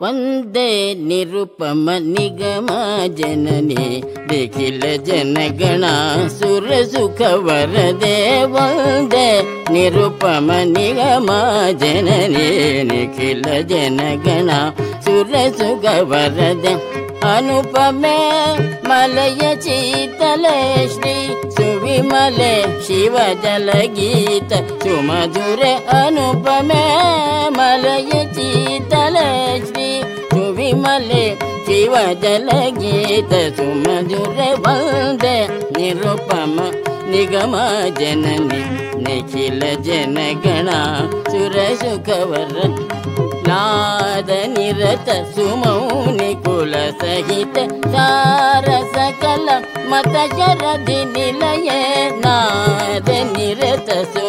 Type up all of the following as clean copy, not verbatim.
ವಂದೇ ನಿರುಪಮ ನಿಗಮ ಜನನಿ ನಿಖಿಲ ಜನಗಣ ಸುರ ಸುಖ ವರದೆ ವಂದೇ ನಿರುಪಮ ನಿಗಮ ಜನನಿ ನಿಖಿಲ ಜನಗಣ ಸುರ ಸುಖ ವರದೆ ಅನುಪಮೆ ಮಲಯ ಚೀತಲೆ ಶ್ರೀ ಸುವಿಮಲೆ ಶಿವ ಜಲ ಗೀತ ಸುಮಧುರೆ ಅನುಪಮೆ ಮಲಯ ಚೀತಲೆ ಶ್ರೀ ಸುವಿಮಲೆ ಶಿವ ಜಲ ಗೀತ ಸುಮಧುರೆ ವಂದೇ ನಿರುಪಮ ನಿಗಮ ಜನನಿ ನಿಖಿಲ ಜನಗಣ ಸುರ ಸುಖವರ ನಾದ ನಿರತ ಸುಮೌನಿ ಕುಲ ಸಹಿತ ಸಾರ ಸಕಲ ಮತ ಶರದಿ ನಿಲಯ ನಾದ ನಿರತ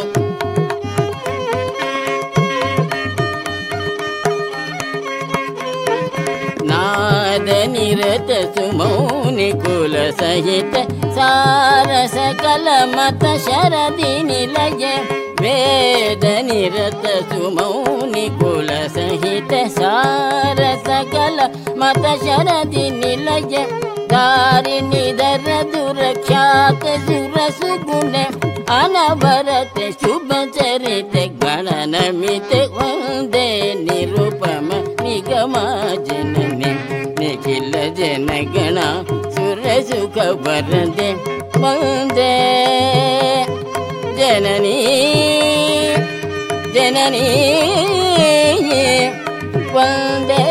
ನಾದ ನಿರತ ಸುಮೌನಿ ಕುಲ ಸಹಿತ ಸಾರ ಸಕಲ ಮತ ಶರದಿ ನಿಲಯ ವೇದ ನಿರತ ಸುಮೌನಿ ಕುಲ ಸಹಿತ ಸಾರ ಸಕಲ ಮತ ಶರದಿ ನಿಲಯ ದಾರಿಣಿಧರ ದುರಖ್ಯಾತ ಸುರ ಸುಗುಣ ಅನವರತ ಶುಭ ಚರಿತ ಗಣನಮಿತ ವಂದೇ ನಿರುಪಮ ನಿಗಮ ಜನನಿ ನಿಖಿಲ ಜನಗಣ ಸುರ ಸುಖ ವರದೆ ವಂದೇ ಜನನಿ ಜನನಿ ವಂದೇ